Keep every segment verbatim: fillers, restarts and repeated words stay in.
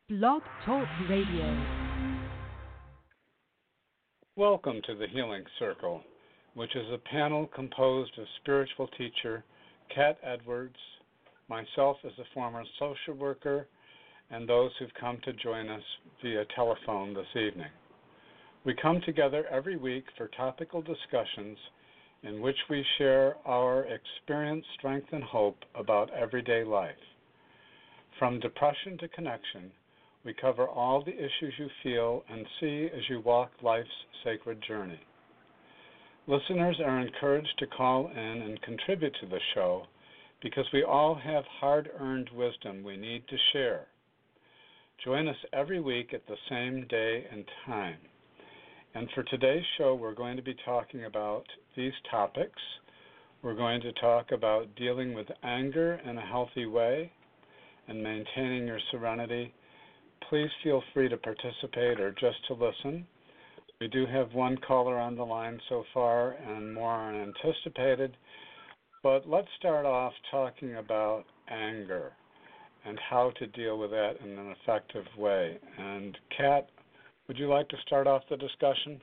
Blog Talk Radio. Welcome to the Healing Circle, which is a panel composed of spiritual teacher Kat Edwards, myself as a former social worker, and those who've come to join us via telephone this evening. We come together every week for topical discussions in which we share our experience, strength, and hope about everyday life. From depression to connection, we cover all the issues you feel and see as you walk life's sacred journey. Listeners are encouraged to call in and contribute to the show because we all have hard-earned wisdom we need to share. Join us every week at the same day and time. And for today's show, we're going to be talking about these topics. We're going to talk about dealing with anger in a healthy way and maintaining your serenity. Please feel free to participate or just to listen. We do have one caller on the line so far and more are anticipated. But let's start off talking about anger and how to deal with that in an effective way. And Kat, would you like to start off the discussion?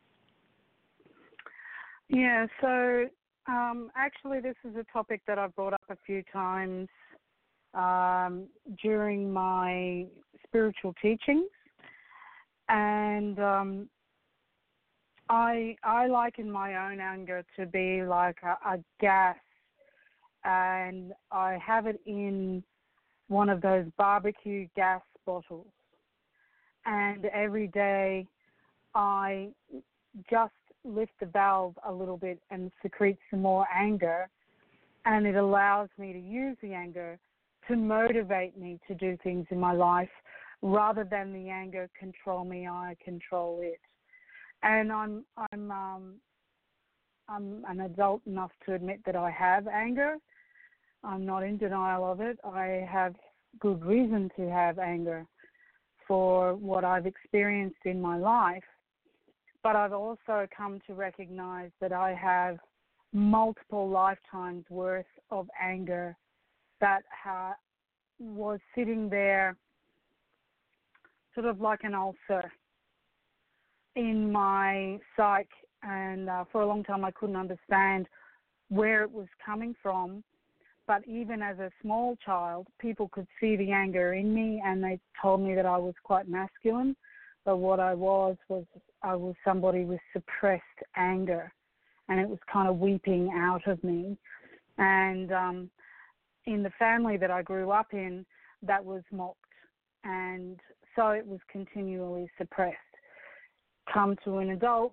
Yeah, so um, actually this is a topic that I've brought up a few times um, during my spiritual teachings. And um, I, I liken my own anger to be like a, a gas, and I have it in one of those barbecue gas bottles. And every day I just lift the valve a little bit and secrete some more anger, and it allows me to use the anger to motivate me to do things in my life rather than the anger control me, I control it. And I'm I'm um, I'm an adult enough to admit that I have anger. I'm not in denial of it. I have good reason to have anger for what I've experienced in my life, but I've also come to recognize that I have multiple lifetimes worth of anger that ha- was sitting there sort of like an ulcer in my psyche, and uh, for a long time I couldn't understand where it was coming from. But even as a small child, people could see the anger in me, and they told me that I was quite masculine. But what I was was I was somebody with suppressed anger, and it was kind of weeping out of me. And um, in the family that I grew up in, that was mocked, and so it was continually suppressed. Come to an adult,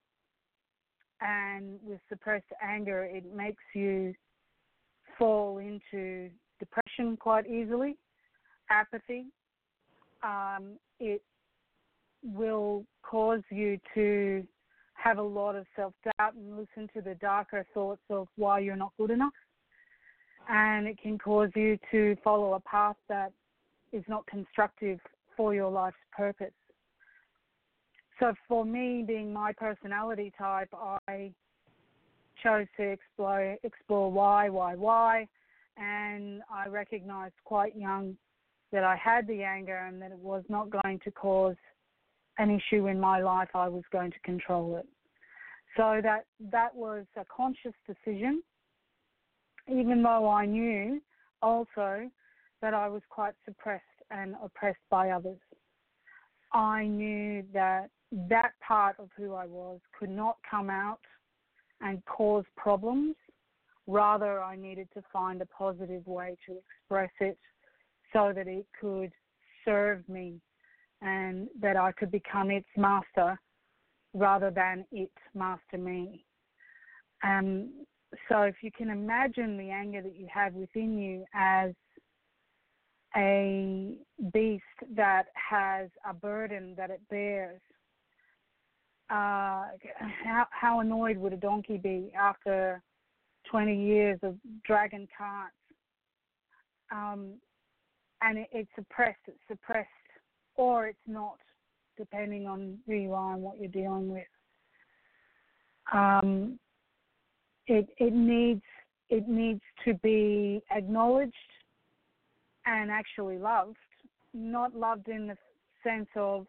and with suppressed anger, it makes you fall into depression quite easily, apathy. Um, it will cause you to have a lot of self-doubt and listen to the darker thoughts of why you're not good enough. And it can cause you to follow a path that is not constructive for your life's purpose. So for me, being my personality type, I chose to explore, explore why, why, why, and I recognized quite young that I had the anger and that it was not going to cause an issue in my life. I was going to control it. So that that was a conscious decision, even though I knew also that I was quite suppressed and oppressed by others. I knew that that part of who I was could not come out and cause problems. Rather, I needed to find a positive way to express it so that it could serve me and that I could become its master rather than it master me. Um, so if you can imagine the anger that you have within you as a beast that has a burden that it bears, Uh, how, how annoyed would a donkey be after twenty years of dragging carts? Um, and it, it's suppressed, it's suppressed, or it's not, depending on who you are and what you're dealing with. Um, it it needs it needs to be acknowledged and actually loved not loved in the sense of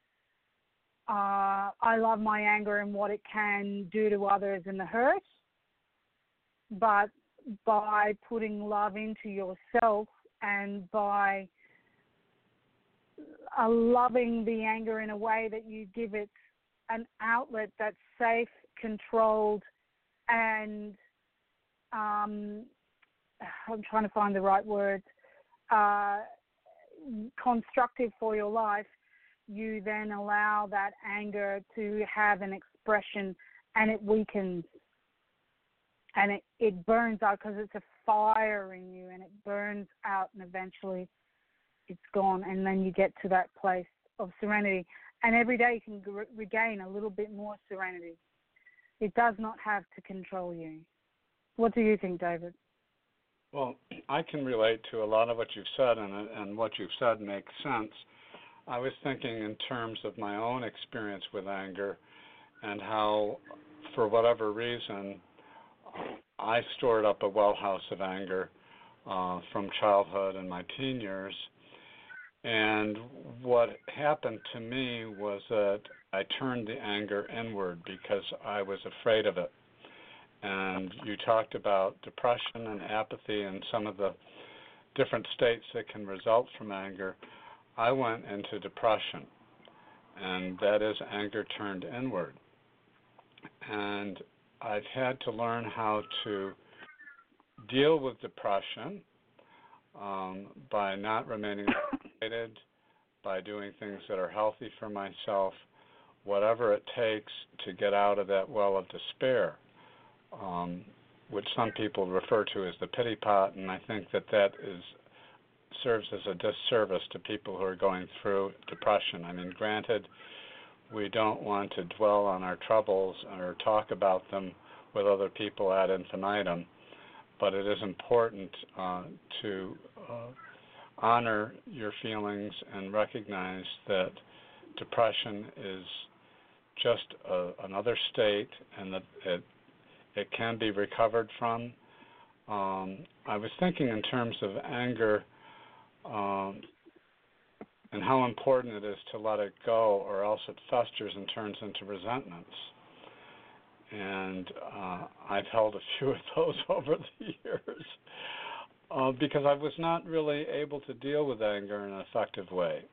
uh, I love my anger and what it can do to others and the hurt, but by putting love into yourself and by uh, loving the anger in a way that you give it an outlet that's safe, controlled, and um, I'm trying to find the right words, uh, constructive for your life, you then allow that anger to have an expression, and it weakens. And it, it burns out because it's a fire in you, and it burns out, and eventually it's gone. And then you get to that place of serenity. And every day you can g- regain a little bit more serenity. It does not have to control you. What do you think, David? Well, I can relate to a lot of what you've said, and, and what you've said makes sense. I was thinking in terms of my own experience with anger and how, for whatever reason, I stored up a well house of anger uh, from childhood and my teen years. And what happened to me was that I turned the anger inward because I was afraid of it. And you talked about depression and apathy and some of the different states that can result from anger. I went into depression, and that is anger turned inward. And I've had to learn how to deal with depression um, by not remaining excited, by doing things that are healthy for myself, whatever it takes to get out of that well of despair, um, which some people refer to as the pity pot, and I think that that is serves as a disservice to people who are going through depression. I mean, granted, we don't want to dwell on our troubles or talk about them with other people ad infinitum, but it is important uh, to uh, honor your feelings and recognize that depression is just a, another state, and that it, it can be recovered from. Um, I was thinking in terms of anger um, and how important it is to let it go, or else it festers and turns into resentments. And uh, I've held a few of those over the years uh, because I was not really able to deal with anger in an effective way.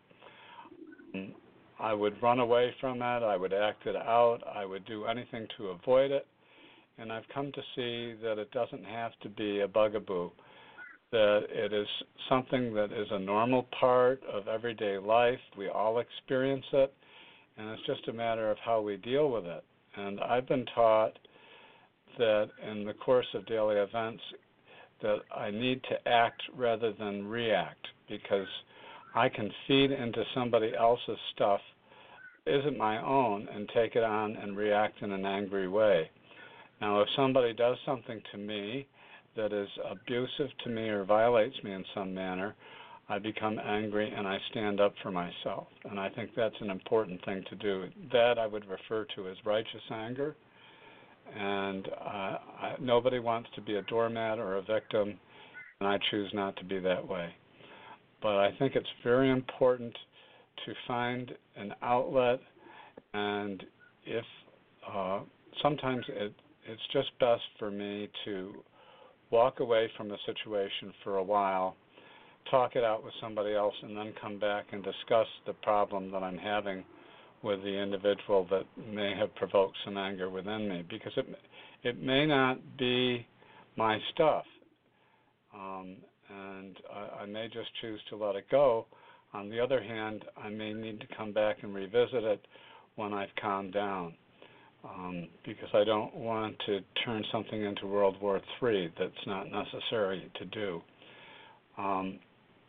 I would run away from it, I would act it out, I would do anything to avoid it, and I've come to see that it doesn't have to be a bugaboo, that it is something that is a normal part of everyday life. We all experience it, and it's just a matter of how we deal with it. And I've been taught that in the course of daily events that I need to act rather than react, because I can feed into somebody else's stuff that isn't my own and take it on and react in an angry way. Now, if somebody does something to me that is abusive to me or violates me in some manner, I become angry and I stand up for myself. And I think that's an important thing to do. That I would refer to as righteous anger. And uh, I, nobody wants to be a doormat or a victim, and I choose not to be that way. But I think it's very important to find an outlet, and if uh, sometimes it, it's just best for me to walk away from a situation for a while, talk it out with somebody else, and then come back and discuss the problem that I'm having with the individual that may have provoked some anger within me, because it it may not be my stuff, um, and I, I may just choose to let it go. On the other hand, I may need to come back and revisit it when I've calmed down, um, because I don't want to turn something into World War Three that's not necessary to do. Um,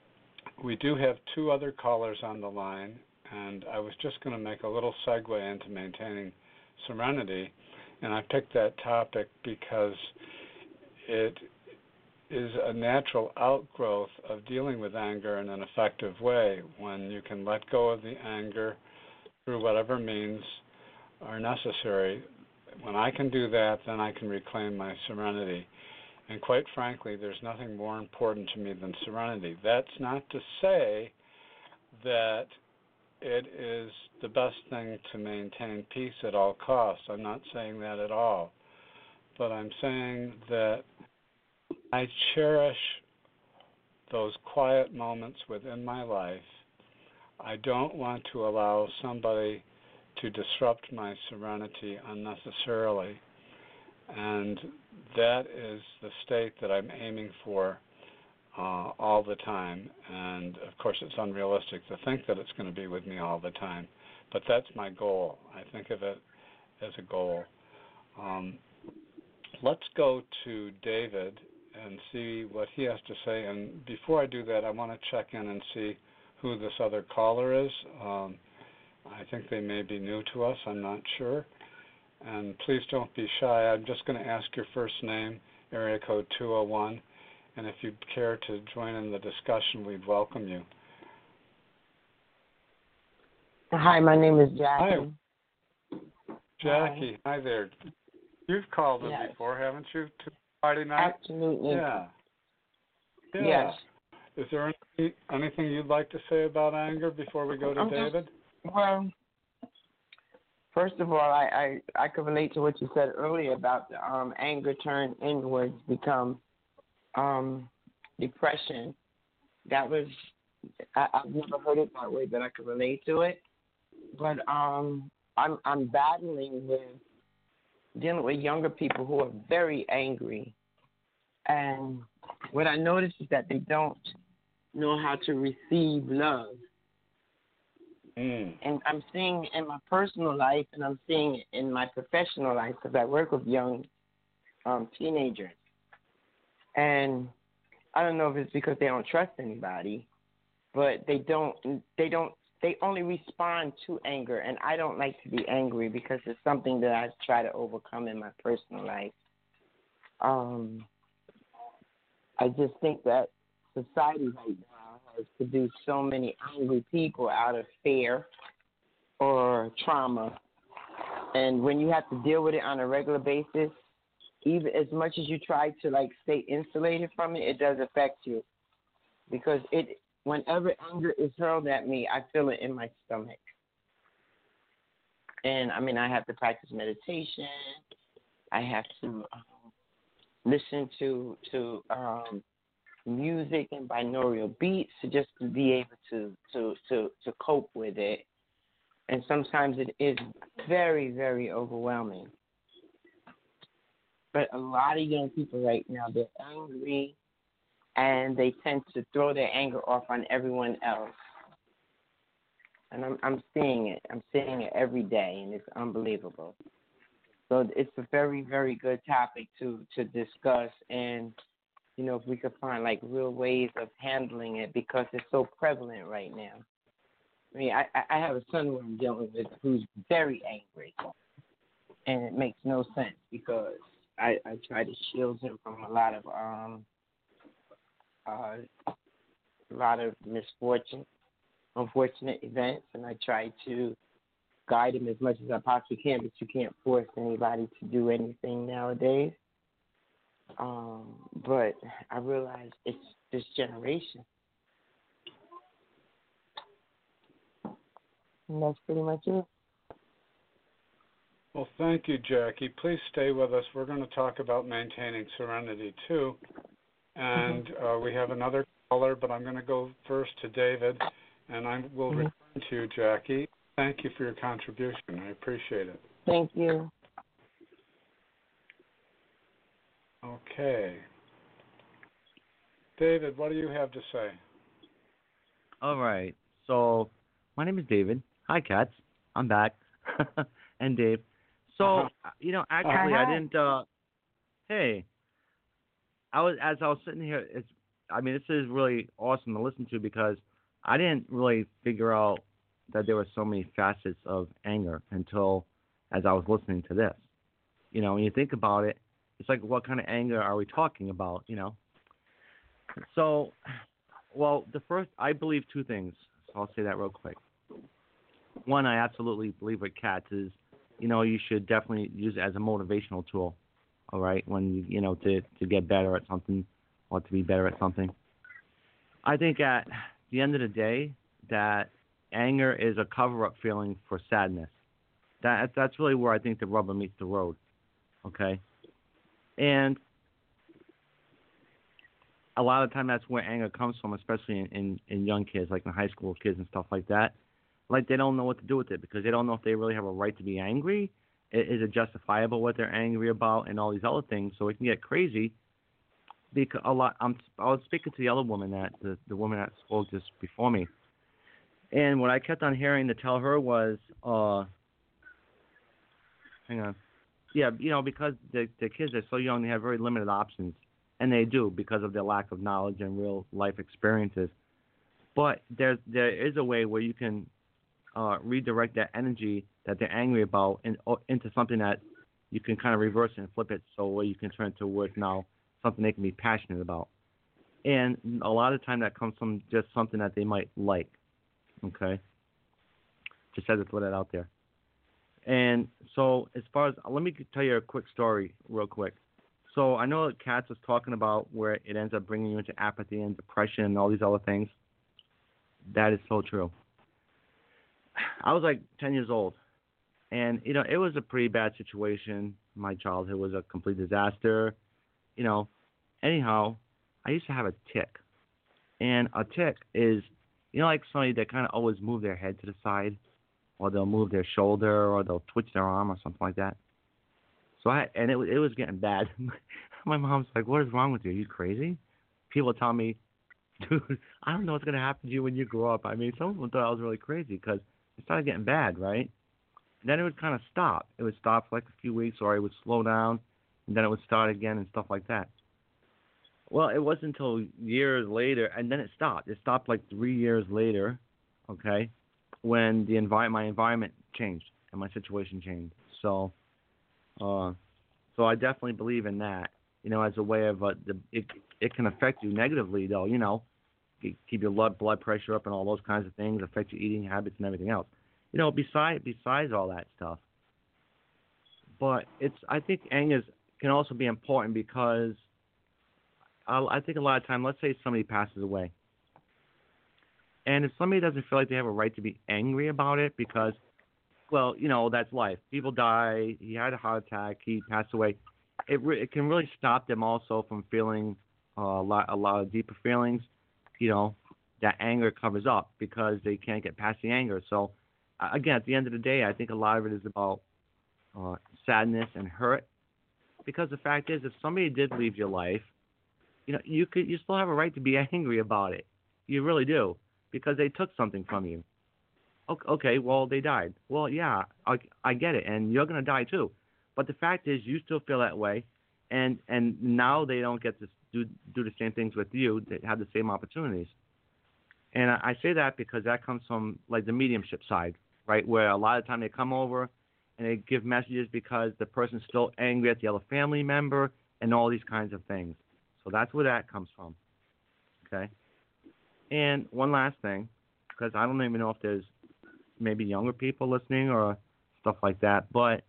we do have two other callers on the line, and I was just going to make a little segue into maintaining serenity, and I picked that topic because it is a natural outgrowth of dealing with anger in an effective way, when you can let go of the anger through whatever means are necessary. When I can do that, then I can reclaim my serenity. And quite frankly, there's nothing more important to me than serenity. That's not to say that it is the best thing to maintain peace at all costs. I'm not saying that at all. But I'm saying that I cherish those quiet moments within my life. I don't want to allow somebody to disrupt my serenity unnecessarily. And that is the state that I'm aiming for uh, all the time. And, of course, it's unrealistic to think that it's going to be with me all the time. But that's my goal. I think of it as a goal. Um, let's go to David and see what he has to say. And before I do that, I want to check in and see who this other caller is. Um, I think they may be new to us. I'm not sure. And please don't be shy. I'm just going to ask your first name, area code two oh one. And if you'd care to join in the discussion, we'd welcome you. Hi, my name is Jackie. Hi. Jackie, hi, hi there. You've called in yes. before, haven't you, to Friday night? Absolutely. Yeah. yeah. Yes. Is there any, anything you'd like to say about anger before we go to I'm David? Just, well, first of all, I, I, I could relate to what you said earlier about the, um, anger turned inwards become um, depression. That was, I, I've never heard it that way, but I could relate to it. But um, I'm I'm battling with dealing with younger people who are very angry. And what I notice is that they don't know how to receive love. Mm. And I'm seeing it in my personal life, and I'm seeing it in my professional life because I work with young um, teenagers. And I don't know if it's because they don't trust anybody, but they don't, they don't, they only respond to anger. And I don't like to be angry because it's something that I try to overcome in my personal life. Um, I just think that society right now has produced so many angry people out of fear or trauma. And when you have to deal with it on a regular basis, even as much as you try to like stay insulated from it, it does affect you. Because it, whenever anger is hurled at me, I feel it in my stomach. And I mean, I have to practice meditation. I have to um, listen to to um, music and binaural beats to just to be able to, to, to, to cope with it. And sometimes it is very, very overwhelming. But a lot of young people right now, they're angry, and they tend to throw their anger off on everyone else. And I'm I'm seeing it. I'm seeing it every day, and it's unbelievable. So it's a very, very good topic to, to discuss. And, you know, if we could find, like, real ways of handling it because it's so prevalent right now. I mean, I, I have a son who I'm dealing with who's very angry. And it makes no sense because I, I try to shield him from a lot of um uh, a lot of misfortune, unfortunate events, and I try to guide him as much as I possibly can. But you can't force anybody to do anything nowadays. Um, but I realize it's this generation, and that's pretty much it. Well, thank you, Jackie. Please stay with us. We're going to talk about maintaining serenity, too. And mm-hmm. uh, we have another caller, but I'm going to go first to David, and I will mm-hmm. return to you, Jackie. Thank you for your contribution. I appreciate it. Thank you. Okay. David, what do you have to say? All right. So my name is David. Hi, Cats. I'm back. And Dave. So, uh-huh. you know, actually, uh-huh. I didn't, uh, hey, I was, as I was sitting here, it's, I mean, this is really awesome to listen to because I didn't really figure out that there were so many facets of anger until as I was listening to this. You know, when you think about it, it's like, what kind of anger are we talking about, you know? So, well, the first, I believe two things. So I'll say that real quick. One, I absolutely believe with cats is, you know, you should definitely use it as a motivational tool, all right, when, you you know, to, to get better at something or to be better at something. I think at the end of the day, that anger is a cover-up feeling for sadness. That that's really where I think the rubber meets the road. Okay, and a lot of the time that's where anger comes from, especially in, in, in young kids, like in high school kids and stuff like that. Like they don't know what to do with it because they don't know if they really have a right to be angry. Is it justifiable what they're angry about and all these other things? So it can get crazy. Because a lot, I'm I was speaking to the other woman that the, the woman that spoke just before me, and what I kept on hearing to tell her was, uh, hang on, yeah, you know, because the the kids are so young, they have very limited options. And they do because of their lack of knowledge and real life experiences. But there there is a way where you can uh, redirect that energy that they're angry about in, uh, into something that you can kind of reverse it and flip it so where you can turn it to work now, something they can be passionate about. And a lot of the time that comes from just something that they might like. Okay? Just had to throw that out there. And so as far as, let me tell you a quick story real quick. So I know that Katz was talking about where it ends up bringing you into apathy and depression and all these other things. That is so true. I was like ten years old, and, you know, it was a pretty bad situation. My childhood was a complete disaster. You know, anyhow, I used to have a tick. And a tick is, you know, like somebody that kind of always move their head to the side, or they'll move their shoulder, or they'll twitch their arm or something like that. So I, and it, it was getting bad. My mom's like, what is wrong with you? Are you crazy? People tell me, dude, I don't know what's going to happen to you when you grow up. I mean, some of them thought I was really crazy because it started getting bad, right? And then it would kind of stop. It would stop for like a few weeks, or it would slow down, and then it would start again and stuff like that. Well, it wasn't until years later, and then it stopped. It stopped like three years later, okay, when the envi- my environment changed and my situation changed. So... Uh, so I definitely believe in that, you know, as a way of, uh, the, it it can affect you negatively, though, you know, keep your blood blood pressure up and all those kinds of things, affect your eating habits and everything else. You know, besides, besides all that stuff. But it's, I think anger can also be important because I, I think a lot of time, let's say somebody passes away. And if somebody doesn't feel like they have a right to be angry about it because, well, you know, that's life. People die. He had a heart attack. He passed away. It re- it can really stop them also from feeling uh, a lot a lot of deeper feelings, you know, that anger covers up because they can't get past the anger. So, uh, again, at the end of the day, I think a lot of it is about uh, sadness and hurt. Because the fact is, if somebody did leave your life, you know, you could you still have a right to be angry about it. You really do, because they took something from you. Okay, well, they died. Well, yeah, I, I get it, and you're going to die too. But the fact is, you still feel that way, and and now they don't get to do do the same things with you. They have the same opportunities. And I, I say that because that comes from, like, the mediumship side, right, where a lot of time they come over and they give messages because the person's still angry at the other family member and all these kinds of things. So that's where that comes from, okay? And one last thing, because I don't even know if there's maybe younger people listening or stuff like that, but,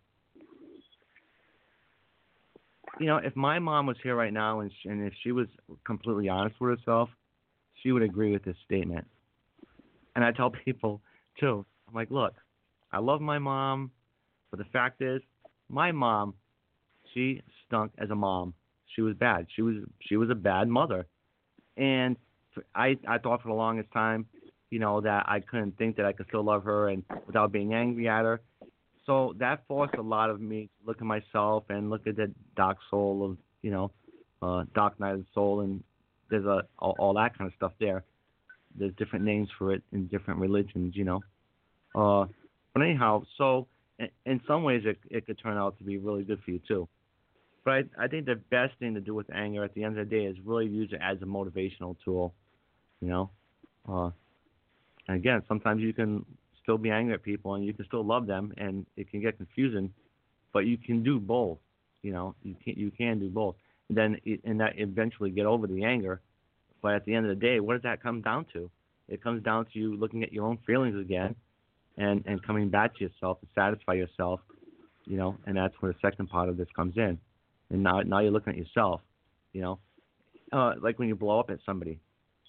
you know, if my mom was here right now and, she, and if she was completely honest with herself, she would agree with this statement. And I tell people, too, I'm like, look, I love my mom, but the fact is, my mom, she stunk as a mom. She was bad. She was she was a bad mother. And I, I thought for the longest time, you know, that I couldn't think that I could still love her and without being angry at her. So that forced a lot of me to look at myself and look at the dark soul of, you know, uh, dark night of the soul, and there's a all, all that kind of stuff there. There's different names for it in different religions, you know. Uh, but anyhow, so in, in some ways it, it could turn out to be really good for you too. But I, I think the best thing to do with anger at the end of the day is really use it as a motivational tool, you know. Uh, And again, sometimes you can still be angry at people and you can still love them, and it can get confusing, but you can do both. You know, you can you can do both, and then it, and that eventually get over the anger. But at the end of the day, what does that come down to? It comes down to you looking at your own feelings again, and and coming back to yourself to satisfy yourself. You know, and that's where the second part of this comes in. And now now you're looking at yourself. You know, uh, like when you blow up at somebody.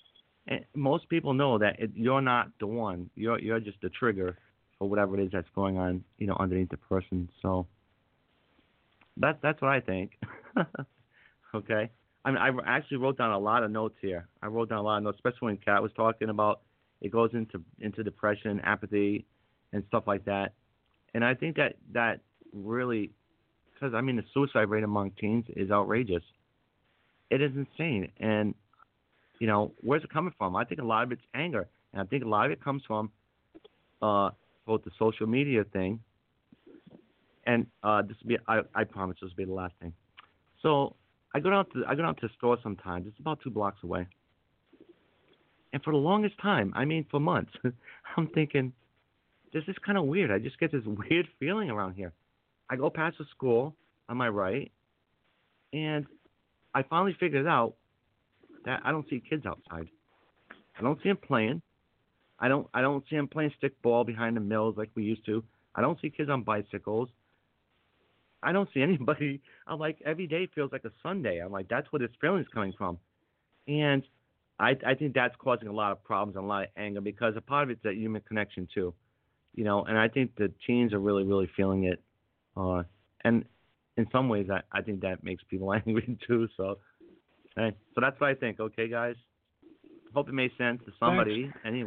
And most people know that it, you're not the one. You're you're just the trigger for whatever it is that's going on, you know, underneath the person. So that's that's what I think. Okay. I mean, I actually wrote down a lot of notes here. I wrote down a lot of notes, especially when Kat was talking about it goes into into depression, apathy, and stuff like that. And I think that that really, because I mean, the suicide rate among teens is outrageous. It is insane. And you know, where's it coming from? I think a lot of it's anger, and I think a lot of it comes from uh, both the social media thing, and uh, this will be I, I promise this will be the last thing. So I go down to I go down to the store sometimes. It's about two blocks away, and for the longest time, I mean for months, I'm thinking, this is kind of weird. I just get this weird feeling around here. I go past the school on my right, and I finally figured out that I don't see kids outside. I don't see them playing. I don't I don't see them playing stickball behind the mills like we used to. I don't see kids on bicycles. I don't see anybody. I'm like, every day feels like a Sunday. I'm like, that's where this feeling is coming from. And I I think that's causing a lot of problems and a lot of anger, because a part of it's that human connection too. You know, and I think the teens are really, really feeling it. Uh, and in some ways, I, I think that makes people angry too. So, hey, so that's what I think. Okay, guys. Hope it made sense to somebody. Thanks. Anyway.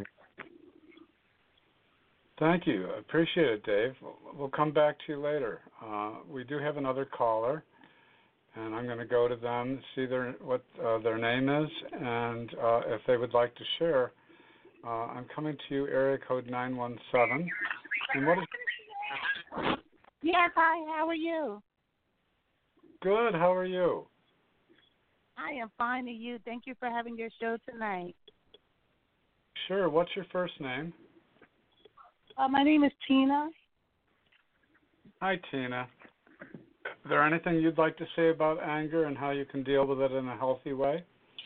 Thank you. I appreciate it, Dave. We'll come back to you later. Uh, we do have another caller, and I'm going to go to them, see their what uh, their name is, and uh, if they would like to share. Uh, I'm coming to you, area code nine one seven. And what is? Yes, hi. How are you? Good. How are you? I am fine, and you. Thank you for having your show tonight. Sure. What's your first name? Uh, my name is Tina. Hi, Tina. Is there anything you'd like to say about anger and how you can deal with it in a healthy way?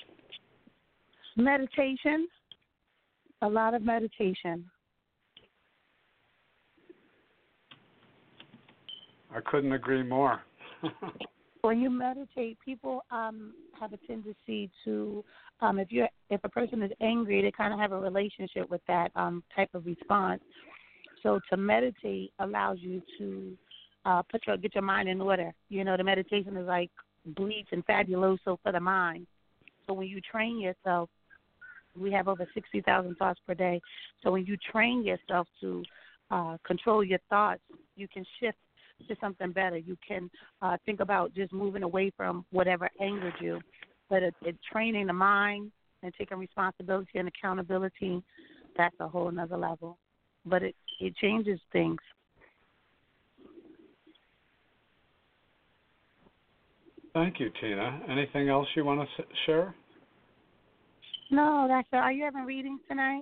Meditation. A lot of meditation. I couldn't agree more. When you meditate, people um, have a tendency to, um, if you if a person is angry, they kind of have a relationship with that um, type of response. So to meditate allows you to uh, put your get your mind in order. You know, the meditation is like bleach and fabuloso for the mind. So when you train yourself, we have over sixty thousand thoughts per day. So when you train yourself to uh, control your thoughts, you can shift to something better. You can uh, think about just moving away from whatever angered you. But it, it training the mind and taking responsibility and accountability, that's a whole nother level. But it, it changes things. Thank you, Tina. Anything else you want to share? No, that's it. Are you having readings tonight?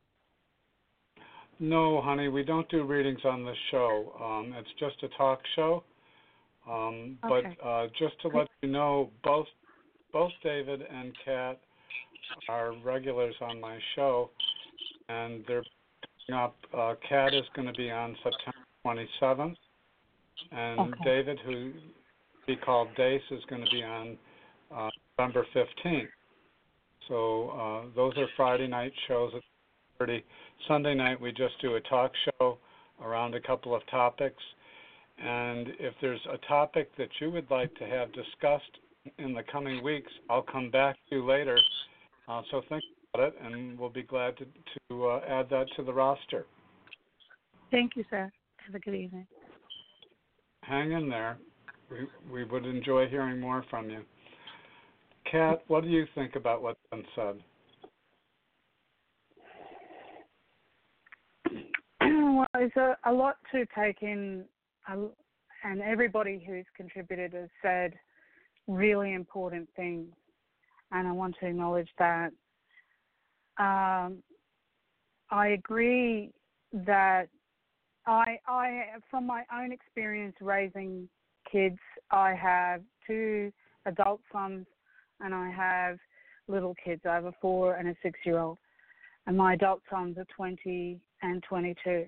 No, honey, we don't do readings on this show. Um, it's just a talk show. Um, Okay. But uh, just to let you know, both both David and Kat are regulars on my show, and they're picking up. Uh, Kat is going to be on September twenty-seventh, and Okay. David, who we call Dace, is going to be on uh, November fifteenth. So uh, those are Friday night shows at thirty. Sunday night we just do a talk show around a couple of topics. And if there's a topic that you would like to have discussed in the coming weeks, I'll come back to you later. Uh, so think about it, and we'll be glad to, to uh, add that to the roster. Thank you, sir. Have a good evening. Hang in there. We, we would enjoy hearing more from you. Kat, what do you think about what's been said? Well, there's a, a lot to take in, uh, and everybody who's contributed has said really important things, and I want to acknowledge that. Um, I agree that I, I, from my own experience raising kids, I have two adult sons and I have little kids. I have a four and a six-year-old, and my adult sons are twenty and twenty-two.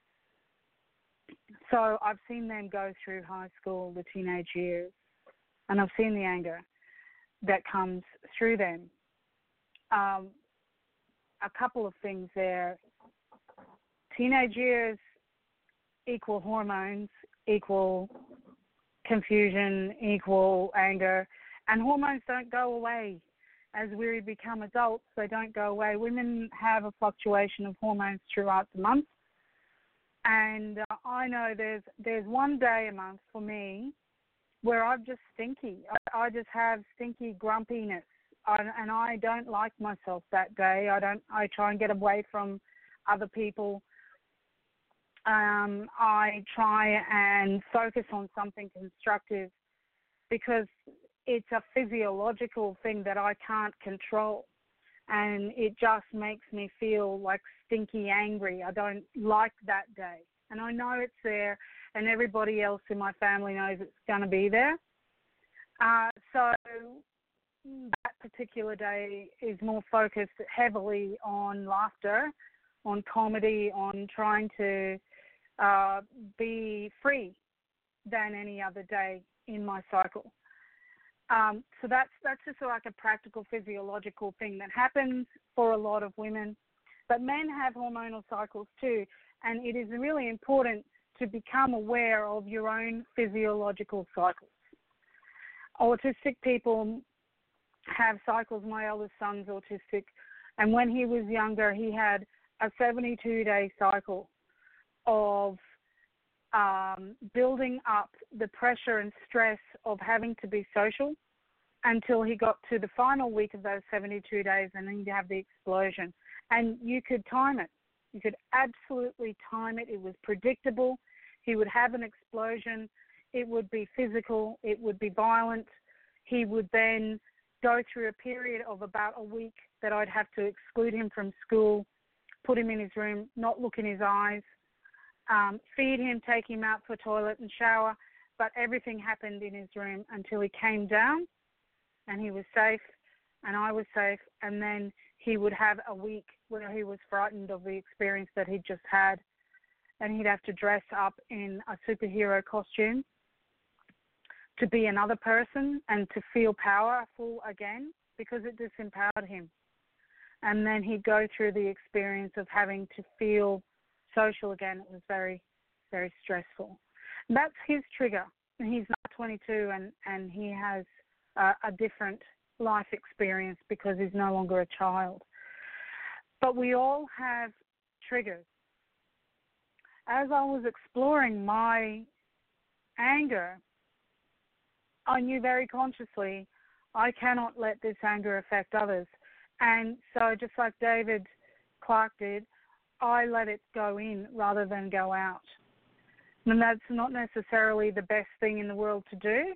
So I've seen them go through high school, the teenage years, and I've seen the anger that comes through them. Um, a couple of things there. Teenage years equal hormones, equal confusion, equal anger, and hormones don't go away. As we become adults, they don't go away. Women have a fluctuation of hormones throughout the month, and uh, I know there's there's one day a month for me where I'm just stinky. I, I just have stinky grumpiness, I, and I don't like myself that day. I don't. I try and get away from other people. Um, I try and focus on something constructive because it's a physiological thing that I can't control, and it just makes me feel like stinky angry. I don't like that day, and I know it's there, and everybody else in my family knows it's going to be there. Uh, so that particular day is more focused heavily on laughter, on comedy, on trying to uh, be free than any other day in my cycle. Um, so that's that's just like a practical physiological thing that happens for a lot of women. But men have hormonal cycles too, and it is really important to become aware of your own physiological cycles. Autistic people have cycles. My eldest son's autistic, and when he was younger, he had a seventy-two day cycle of Um, building up the pressure and stress of having to be social until he got to the final week of those seventy-two days, and then you'd have the explosion. And you could time it. You could absolutely time it. It was predictable. He would have an explosion. It would be physical. It would be violent. He would then go through a period of about a week that I'd have to exclude him from school, put him in his room, not look in his eyes, Um, feed him, take him out for toilet and shower, but everything happened in his room until he came down and he was safe and I was safe, and then he would have a week where he was frightened of the experience that he'd just had, and he'd have to dress up in a superhero costume to be another person and to feel powerful again because it disempowered him. And then he'd go through the experience of having to feel social again. It was very, very stressful. And that's his trigger. And he's now twenty-two, and, and he has uh, a different life experience because he's no longer a child. But we all have triggers. As I was exploring my anger, I knew very consciously I cannot let this anger affect others. And so just like David Clark did, I let it go in rather than go out. And that's not necessarily the best thing in the world to do.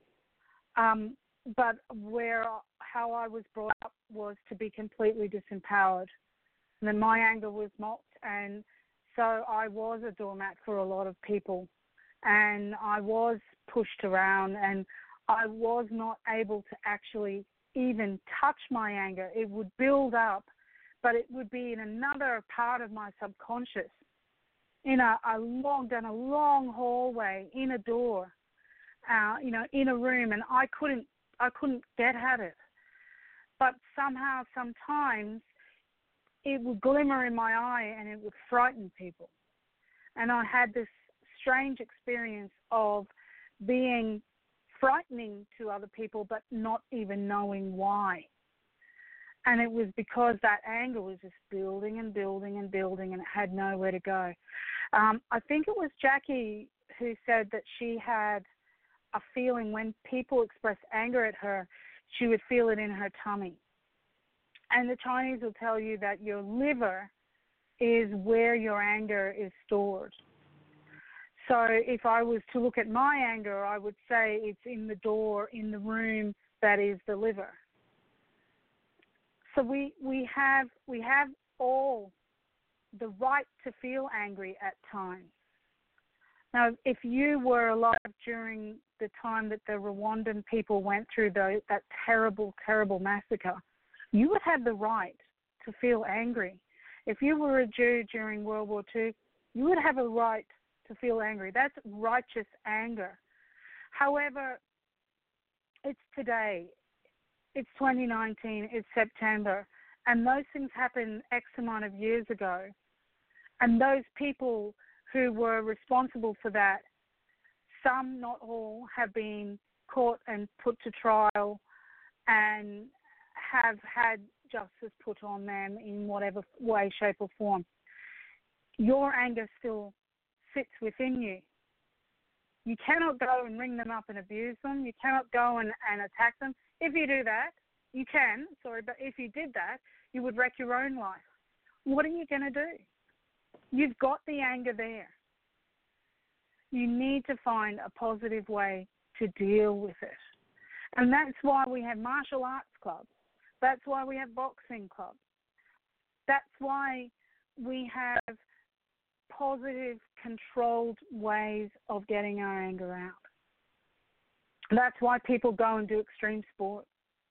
Um, but where how I was brought up was to be completely disempowered. And then my anger was mocked, and so I was a doormat for a lot of people. And I was pushed around, and I was not able to actually even touch my anger. It would build up, but it would be in another part of my subconscious, in a, a long, down a long hallway, in a door, uh, you know, in a room, and I couldn't, I couldn't get at it. But somehow, sometimes, it would glimmer in my eye, and it would frighten people. And I had this strange experience of being frightening to other people, but not even knowing why. And it was because that anger was just building and building and building, and it had nowhere to go. Um, I think it was Jackie who said that she had a feeling when people expressed anger at her, she would feel it in her tummy. And the Chinese will tell you that your liver is where your anger is stored. So if I was to look at my anger, I would say it's in the door, in the room that is the liver. So we, we have we have all the right to feel angry at times. Now, if you were alive during the time that the Rwandan people went through the, that terrible, terrible massacre, you would have the right to feel angry. If you were a Jew during World War Two, you would have a right to feel angry. That's righteous anger. However, it's today. It's twenty nineteen. It's September. And those things happened X amount of years ago. And those people who were responsible for that, some, not all, have been caught and put to trial and have had justice put on them in whatever way, shape or form. Your anger still sits within you. You cannot go and ring them up and abuse them. You cannot go and, and attack them. If you do that, you can, sorry, but if you did that, you would wreck your own life. What are you going to do? You've got the anger there. You need to find a positive way to deal with it. And that's why we have martial arts clubs. That's why we have boxing clubs. That's why we have positive, controlled ways of getting our anger out. That's why people go and do extreme sport.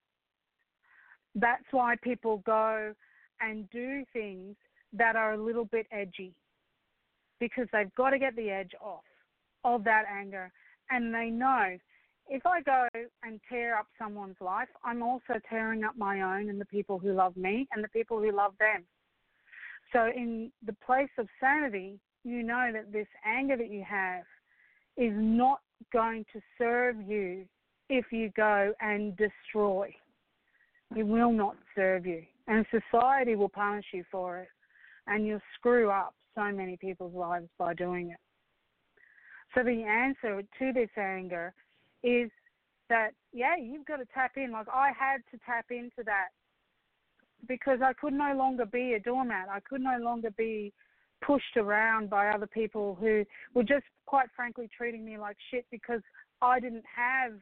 That's why people go and do things that are a little bit edgy, because they've got to get the edge off of that anger. And they know, if I go and tear up someone's life, I'm also tearing up my own and the people who love me and the people who love them. So in the place of sanity, you know that this anger that you have is not going to serve you if you go and destroy. It will not serve you. And society will punish you for it. And you'll screw up so many people's lives by doing it. So the answer to this anger is that, yeah, you've got to tap in. Like I had to tap into that because I could no longer be a doormat. I could no longer be pushed around by other people who were just, quite frankly, treating me like shit because I didn't have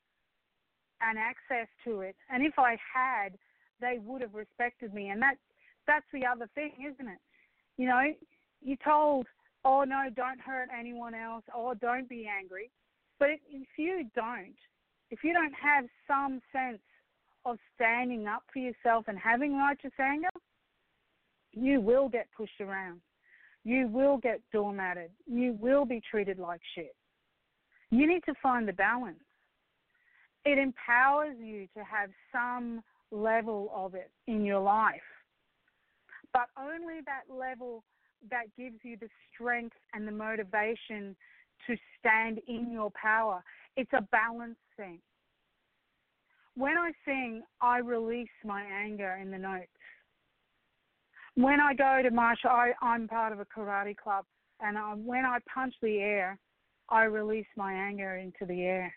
an access to it. And if I had, they would have respected me. And that, that's the other thing, isn't it? You know, you're told, oh, no, don't hurt anyone else, or don't be angry. But if you don't, if you don't have some sense of standing up for yourself and having righteous anger, you will get pushed around. You will get doormatted. You will be treated like shit. You need to find the balance. It empowers you to have some level of it in your life, but only that level that gives you the strength and the motivation to stand in your power. It's a balance thing. When I sing, I release my anger in the notes. When I go to martial, I, I'm part of a karate club, and I, when I punch the air, I release my anger into the air.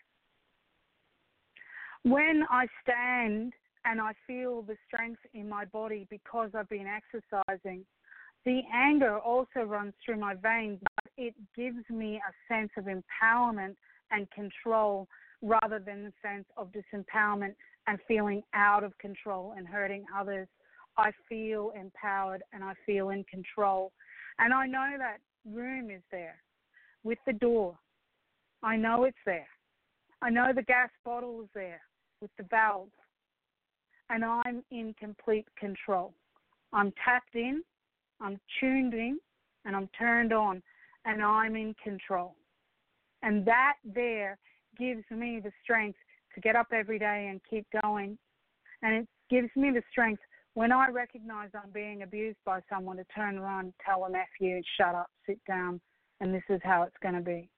When I stand and I feel the strength in my body because I've been exercising, the anger also runs through my veins, but it gives me a sense of empowerment and control rather than the sense of disempowerment and feeling out of control and hurting others. I feel empowered and I feel in control. And I know that room is there with the door. I know it's there. I know the gas bottle is there with the valve. And I'm in complete control. I'm tapped in, I'm tuned in, and I'm turned on, and I'm in control. And that there gives me the strength to get up every day and keep going. And it gives me the strength when I recognize I'm being abused by someone to turn around and tell them, F you, shut up, sit down, and this is how it's going to be.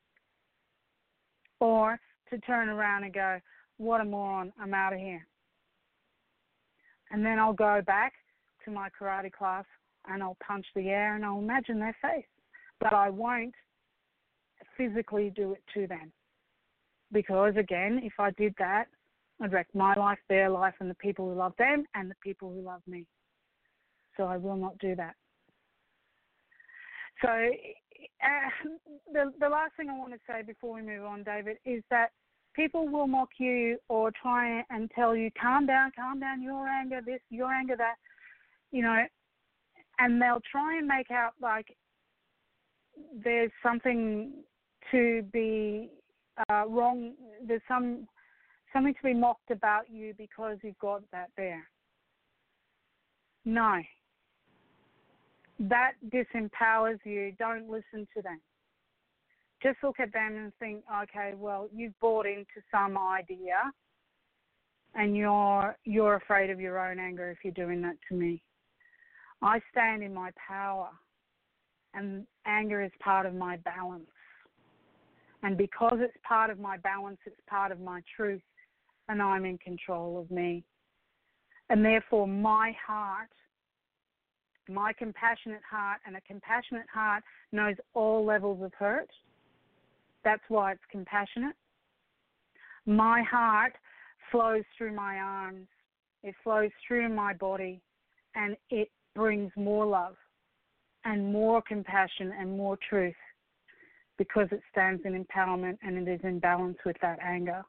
Or to turn around and go, what a moron, I'm out of here. And then I'll go back to my karate class and I'll punch the air and I'll imagine their face. But I won't physically do it to them. Because, again, if I did that, I'd wreck my life, their life, and the people who love them and the people who love me. So I will not do that. So uh, the, the last thing I want to say before we move on, David, is that people will mock you or try and tell you, calm down, calm down, your anger, this, your anger, that, you know, and they'll try and make out like there's something to be uh, wrong, there's some something to be mocked about you because you've got that there. No. That disempowers you. Don't listen to them. Just look at them and think, okay, well, you've bought into some idea and you're you're afraid of your own anger if you're doing that to me. I stand in my power, and anger is part of my balance. And because it's part of my balance, it's part of my truth, and I'm in control of me. And therefore, my heart, my compassionate heart, and a compassionate heart knows all levels of hurt. That's why it's compassionate. My heart flows through my arms. It flows through my body, and it brings more love and more compassion and more truth because it stands in empowerment and it is in balance with that anger.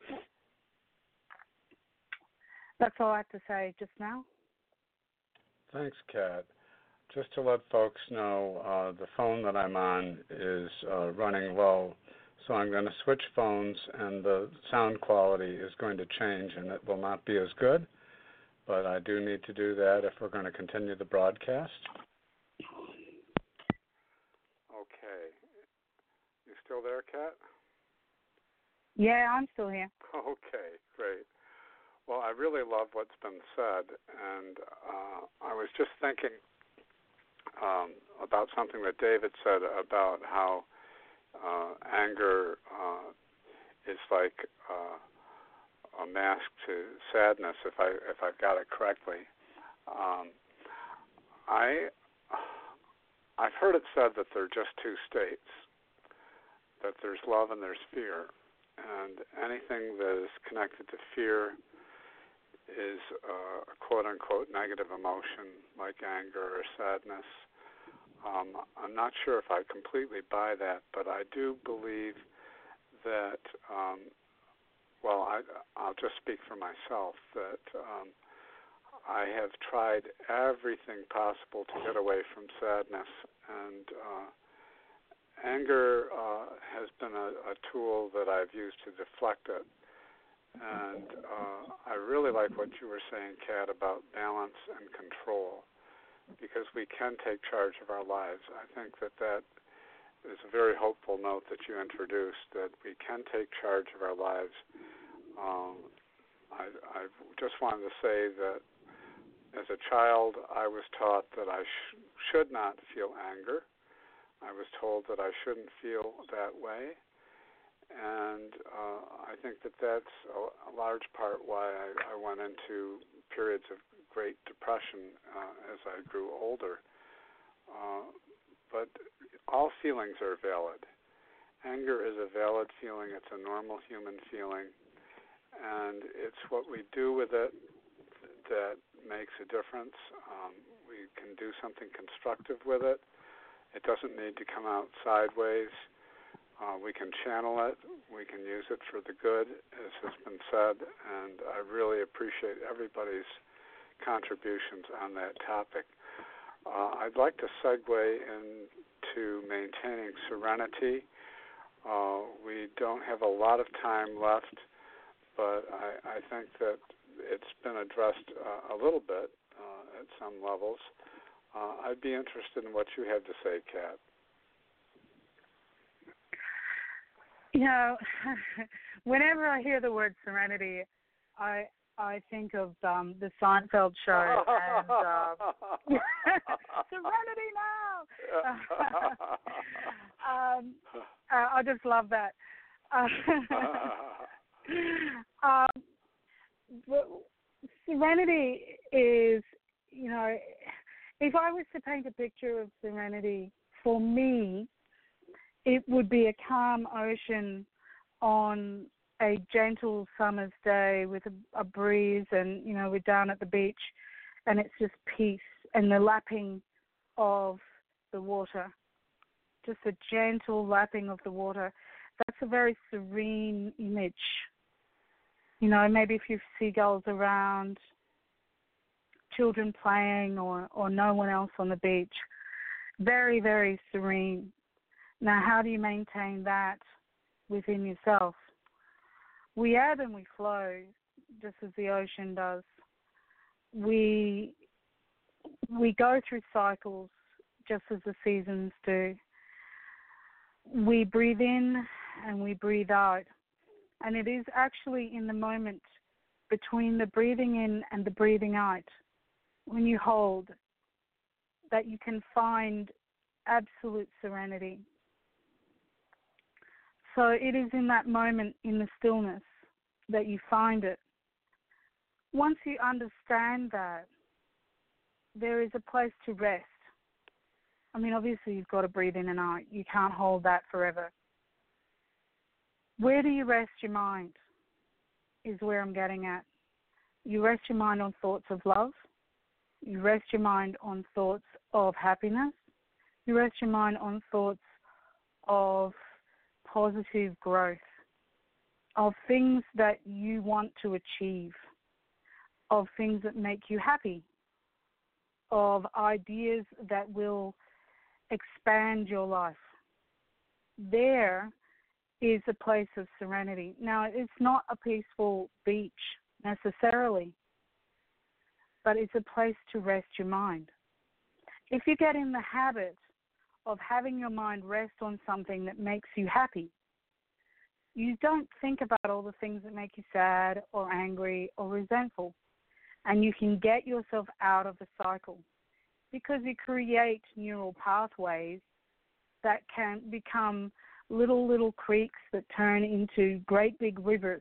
That's all I have to say just now. Thanks, Kat. Just to let folks know, uh, the phone that I'm on is uh, running low, so I'm going to switch phones, and the sound quality is going to change, and it will not be as good, but I do need to do that if we're going to continue the broadcast. Okay. You still there, Kat? Yeah, I'm still here. Okay, great. Well, I really love what's been said, and uh, I was just thinking um, about something that David said about how uh, anger uh, is like uh, a mask to sadness, if I if I got it correctly. Um, I I've heard it said that there are just two states, that there's love and there's fear, and anything that is connected to fear is uh, a quote-unquote negative emotion like anger or sadness. Um, I'm not sure if I completely buy that, but I do believe that, um, well, I, I'll just speak for myself, that um, I have tried everything possible to get away from sadness, and uh, anger uh, has been a, a tool that I've used to deflect it. And uh, I really like what you were saying, Kat, about balance and control, because we can take charge of our lives. I think that that is a very hopeful note that you introduced, that we can take charge of our lives. Um, I, I just wanted to say that as a child, I was taught that I sh- should not feel anger. I was told that I shouldn't feel that way. And uh, I think that that's a, a large part why I, I went into periods of great depression uh, as I grew older. Uh, but all feelings are valid. Anger is a valid feeling. It's a normal human feeling. And it's what we do with it that makes a difference. Um, we can do something constructive with it. It doesn't need to come out sideways. Uh, we can channel it. We can use it for the good, as has been said, and I really appreciate everybody's contributions on that topic. Uh, I'd like to segue into maintaining serenity. Uh, we don't have a lot of time left, but I, I think that it's been addressed uh, a little bit uh, at some levels. Uh, I'd be interested in what you have to say, Kat. You know, whenever I hear the word serenity, I I think of um, the Seinfeld show and uh, serenity now. um, uh, I just love that. Uh, um, but serenity is, you know, if I was to paint a picture of serenity for me, it would be a calm ocean on a gentle summer's day with a, a breeze, and, you know, we're down at the beach, and it's just peace and the lapping of the water, just a gentle lapping of the water. That's a very serene image. You know, maybe a few seagulls around, children playing, or, or no one else on the beach. Very, very serene. Now, how do you maintain that within yourself? We ebb and we flow, just as the ocean does. We we go through cycles, just as the seasons do. We breathe in and we breathe out. And it is actually in the moment between the breathing in and the breathing out, when you hold, that you can find absolute serenity. So it is in that moment, in the stillness, that you find it. Once you understand that, there is a place to rest. I mean, obviously you've got to breathe in and out. You can't hold that forever. Where do you rest your mind is where I'm getting at. You rest your mind on thoughts of love. You rest your mind on thoughts of happiness. You rest your mind on thoughts of positive growth, of things that you want to achieve, of things that make you happy, of ideas that will expand your life. There is a place of serenity. Now, it's not a peaceful beach necessarily, but it's a place to rest your mind. If you get in the habit of having your mind rest on something that makes you happy, you don't think about all the things that make you sad or angry or resentful, and you can get yourself out of the cycle because you create neural pathways that can become little, little creeks that turn into great big rivers.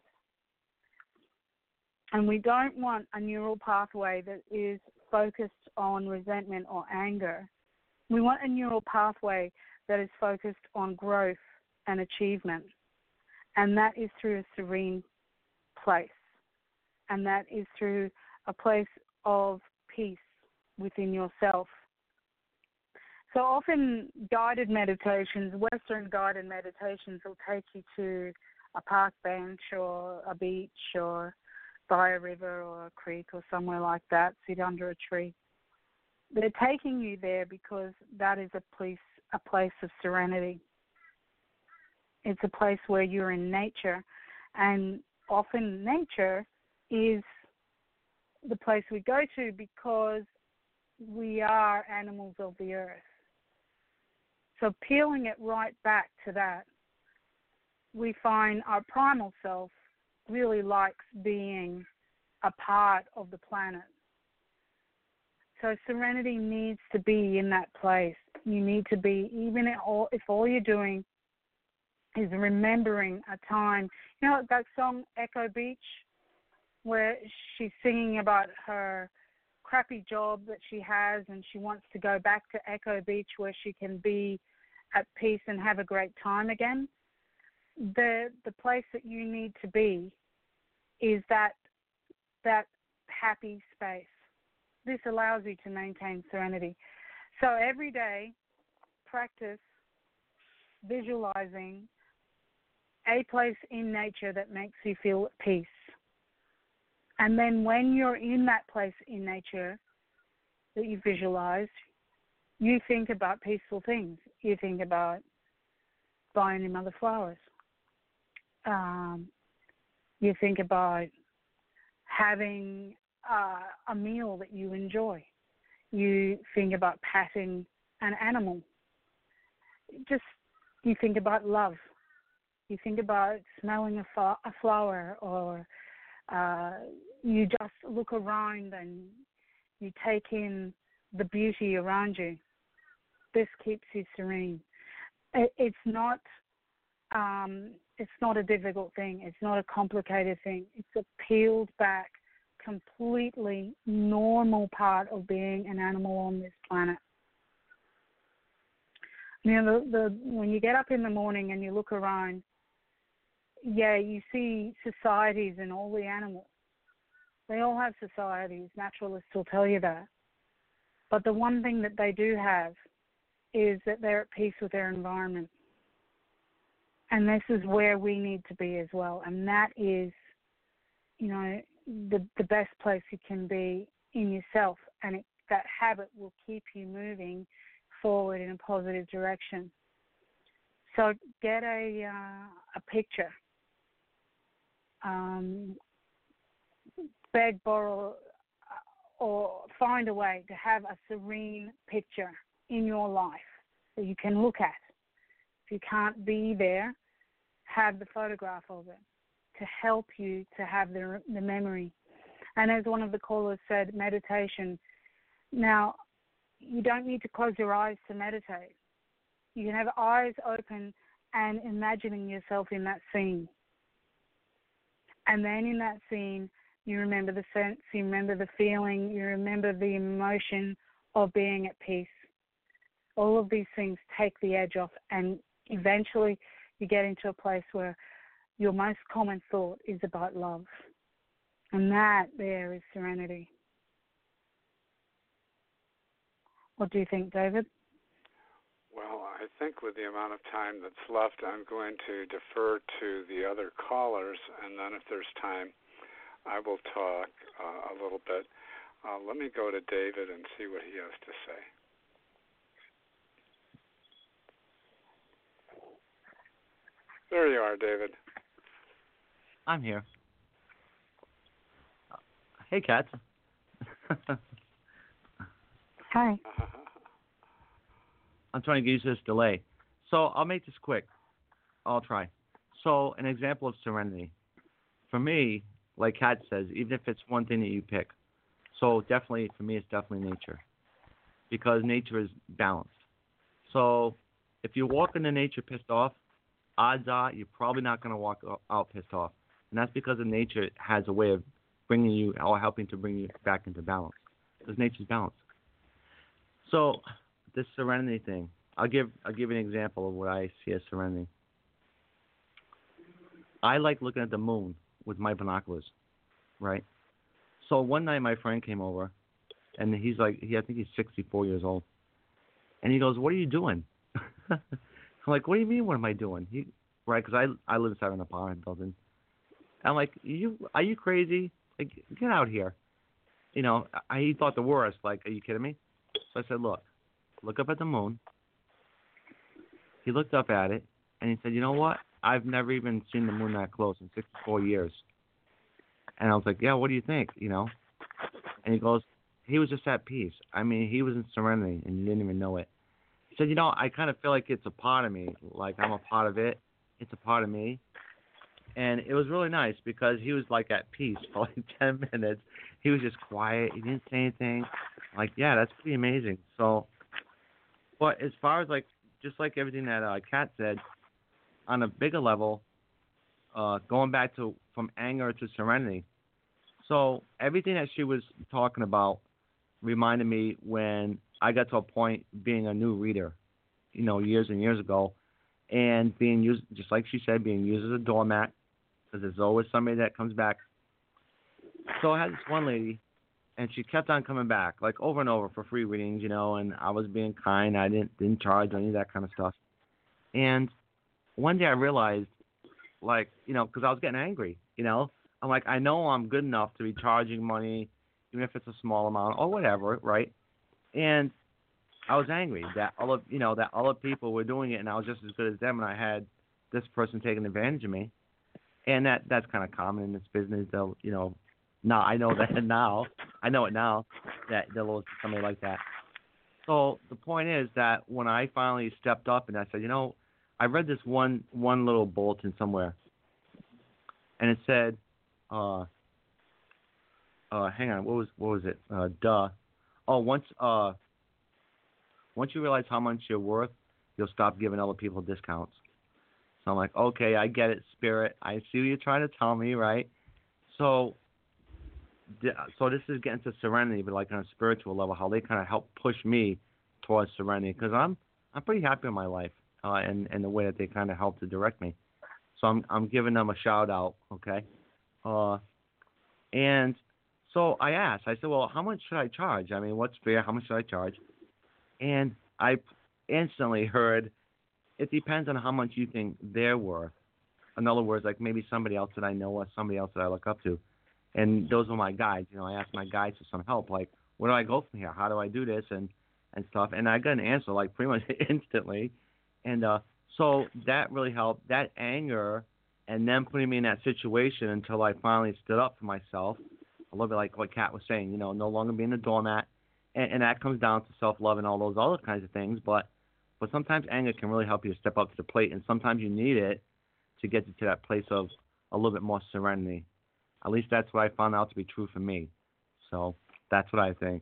And we don't want a neural pathway that is focused on resentment or anger. We want a neural pathway that is focused on growth and achievement. And that is through a serene place. And that is through a place of peace within yourself. So often guided meditations, Western guided meditations, will take you to a park bench or a beach or by a river or a creek or somewhere like that, sit under a tree. They're taking you there because that is a place, a place of serenity. It's a place where you're in nature, and often nature is the place we go to because we are animals of the earth. So peeling it right back to that, we find our primal self really likes being a part of the planet. So serenity needs to be in that place. You need to be, even if all, if all you're doing is remembering a time. You know that song, Echo Beach, where she's singing about her crappy job that she has and she wants to go back to Echo Beach where she can be at peace and have a great time again? The the place that you need to be is that that happy space. This allows you to maintain serenity. So every day, practice visualizing a place in nature that makes you feel at peace. And then when you're in that place in nature that you visualized, you think about peaceful things. You think about buying your mother flowers. Um, you think about having uh, a meal that you enjoy. You think about patting an animal. Just you think about love. You think about smelling a, fa- a flower, or uh, you just look around and you take in the beauty around you. This keeps you serene. It, it's not um, it's not a difficult thing. It's not a complicated thing. It's a peeled back, completely normal part of being an animal on this planet. You know, the, the, when you get up in the morning and you look around, yeah, you see societies in all the animals. They all have societies. Naturalists will tell you that. But the one thing that they do have is that they're at peace with their environment. And this is where we need to be as well. And that is, you know, the the best place you can be in yourself. And it, that habit will keep you moving forward in a positive direction. So get a uh, a picture. Um, beg, borrow, or find a way to have a serene picture in your life that you can look at. If you can't be there, have the photograph of it. to help you to have the, the memory. And as one of the callers said, meditation. Now, you don't need to close your eyes to meditate. You can have eyes open and imagining yourself in that scene. And then in that scene, you remember the sense, you remember the feeling, you remember the emotion of being at peace. All of these things take the edge off, and eventually you get into a place where your most common thought is about love. And that there is serenity. What do you think, David? Well, I think with the amount of time that's left, I'm going to defer to the other callers, and then if there's time, I will talk uh, a little bit. Uh, let me go to David and see what he has to say. There you are, David. I'm here. Hey, Kat. Hi. I'm trying to get used to this delay. So I'll make this quick. I'll try. So an example of serenity. For me, like Kat says, even if it's one thing that you pick. So definitely, for me, it's definitely nature. Because nature is balanced. So if you walk into nature pissed off, odds are you're probably not going to walk out pissed off. And that's because of nature has a way of bringing you or helping to bring you back into balance. Because nature's balanced. So this serenity thing, I'll give I'll give you an example of what I see as serenity. I like looking at the moon with my binoculars, right? So one night my friend came over, and he's like, he I think he's sixty-four years old, and he goes, "What are you doing?" I'm like, "What do you mean? What am I doing?" He, right? Because I I live inside an apartment building. I'm like, "You are you crazy? Like, get out here!" You know, I, he thought the worst. Like, are you kidding me? So I said, "Look, look up at the moon." He looked up at it, and he said, "You know what? I've never even seen the moon that close in sixty-four years." And I was like, "Yeah, what do you think?" You know? And he goes, he was just at peace. I mean, he was in serenity, and you didn't even know it. He said, "You know, I kind of feel like it's a part of me. Like I'm a part of it. It's a part of me." And it was really nice because he was like at peace for like ten minutes. He was just quiet. He didn't say anything. Like, yeah, that's pretty amazing. So, but as far as like, just like everything that uh, Kat said, on a bigger level, uh, going back to from anger to serenity. So everything that she was talking about reminded me when I got to a point being a new reader, you know, years and years ago, and being used, just like she said, being used as a doormat, because there's always somebody that comes back. So I had this one lady, and she kept on coming back, like over and over for free readings, you know, and I was being kind. I didn't didn't charge or any of that kind of stuff. And one day I realized, like, you know, because I was getting angry, you know. I'm like, I know I'm good enough to be charging money, even if it's a small amount or whatever, right? And I was angry that all of, you know, that other people were doing it, and I was just as good as them, and I had this person taking advantage of me. And that that's kind of common in this business, though, you know. Now I know that now. I know it now that there was somebody like that. So the point is that when I finally stepped up and I said, you know, I read this one one little bulletin somewhere, and it said, uh, uh, hang on, what was what was it? Uh, duh. Oh, once uh, once you realize how much you're worth, you'll stop giving other people discounts. So I'm like, okay, I get it, Spirit. I see what you're trying to tell me, right? So, so this is getting to serenity, but like on a spiritual level, how they kind of help push me towards serenity, because I'm I'm pretty happy in my life, uh, and and the way that they kind of help to direct me. So I'm I'm giving them a shout out, okay? Uh, and so I asked, I said, well, how much should I charge? I mean, what's fair? How much should I charge? And I instantly heard, it depends on how much you think they're worth. In other words, like maybe somebody else that I know or somebody else that I look up to. And those were my guides. You know, I asked my guides for some help. Like, where do I go from here? How do I do this? And, and stuff. And I got an answer, like, pretty much instantly. And uh, so that really helped. That anger and then putting me in that situation until I finally stood up for myself, a little bit like what Kat was saying, you know, no longer being a doormat. And, and that comes down to self-love and all those other kinds of things. But but sometimes anger can really help you to step up to the plate. And sometimes you need it to get you to that place of, a little bit more serenity. At least that's what I found out to be true for me. So that's what I think.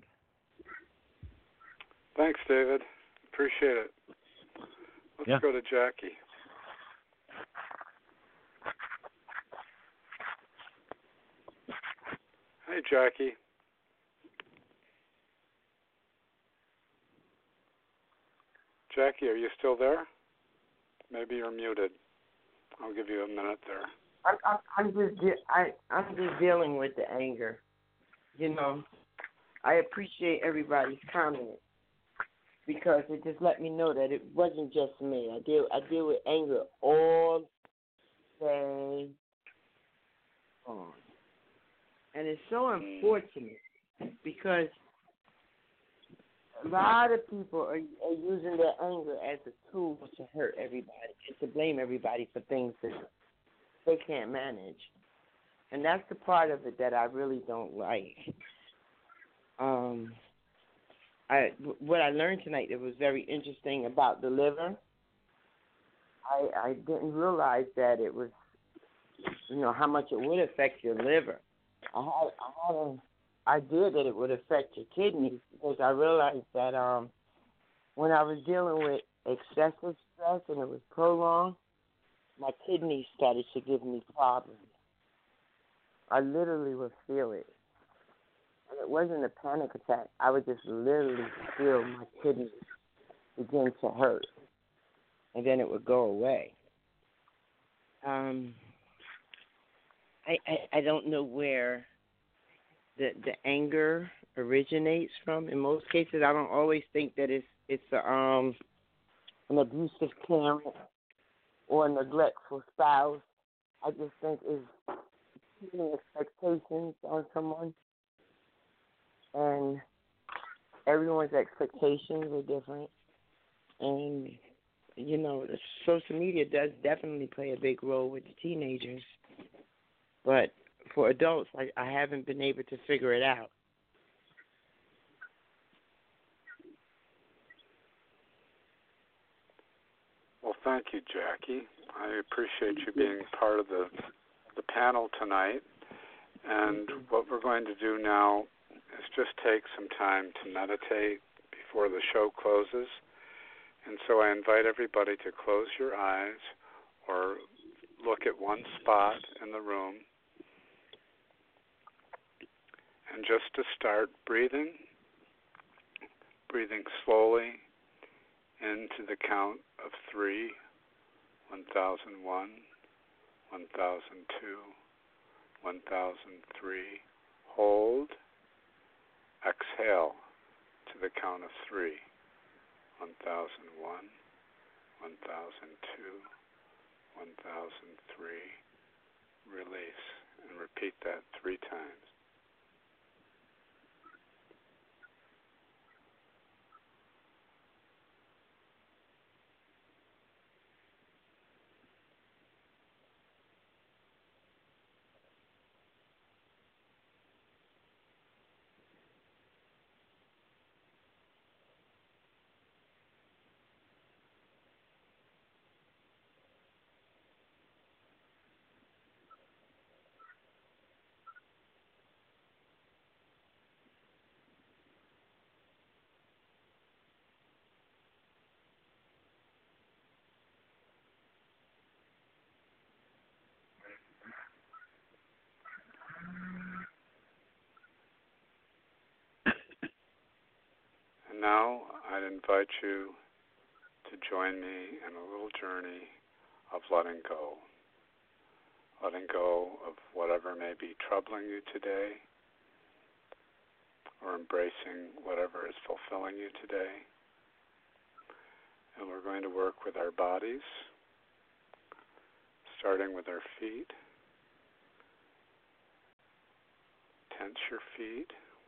Thanks, David. Appreciate it. Let's yeah. go to Jackie. Hey, Jackie. Jackie, are you still there? Maybe you're muted. I'll give you a minute there. I'm, I'm, I'm just, de- I, I'm just dealing with the anger. You know, I appreciate everybody's comment because it just let me know that it wasn't just me. I deal, I deal with anger all day long, and it's so unfortunate because a lot of people are, are using their anger as a tool to hurt everybody and to blame everybody for things that they can't manage. And that's the part of it that I really don't like. Um, I, what I learned tonight that was very interesting about the liver, I, I didn't realize that it was, you know, how much it would affect your liver. I had, I had an idea that it would affect your kidneys because I realized that um, when I was dealing with excessive stress and it was prolonged, my kidneys started to give me problems. I literally would feel it. And it wasn't a panic attack. I would just literally feel my kidneys begin to hurt. And then it would go away. Um, I, I, I don't know where the the anger originates from. In most cases, I don't always think that it's, it's a, um, an abusive parent or a neglectful spouse. I just think it's putting expectations on someone, and everyone's expectations are different. And, you know, social media does definitely play a big role with the teenagers. But for adults, I, I haven't been able to figure it out. Well, thank you, Jackie. I appreciate you being part of the the panel tonight. And what we're going to do now is just take some time to meditate before the show closes. And so I invite everybody to close your eyes or look at one spot in the room and just to start breathing, breathing slowly into the count of three, one thousand one, one thousand two, one thousand three. Hold. Exhale to the count of three, one thousand one, one thousand two, one thousand three. Release and repeat that three times. And now I'd invite you to join me in a little journey of letting go. Letting go of whatever may be troubling you today, or embracing whatever is fulfilling you today. And we're going to work with our bodies, starting with our feet. Tense your feet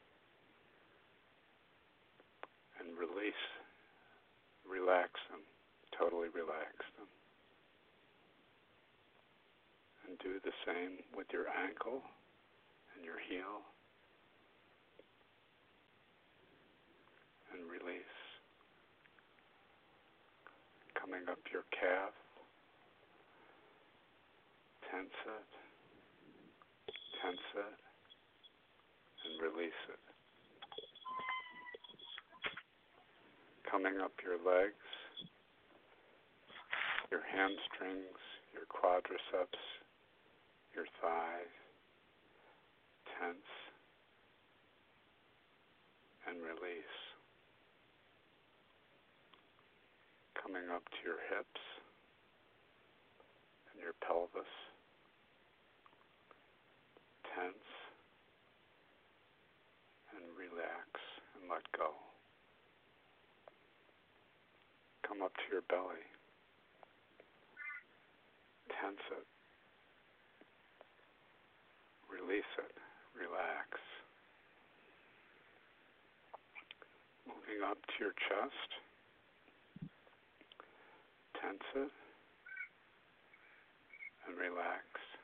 and release, relax them, totally relax them. And do the same with your ankle and your heel. And release. Coming up your calf. Tense it. tense it, and release it. Coming up your legs, your hamstrings, your quadriceps, your thighs, tense and release. Coming up to your hips and your pelvis, tense and relax and let go. Come up to your belly, tense it, release it, relax. Moving up to your chest, tense it and relax.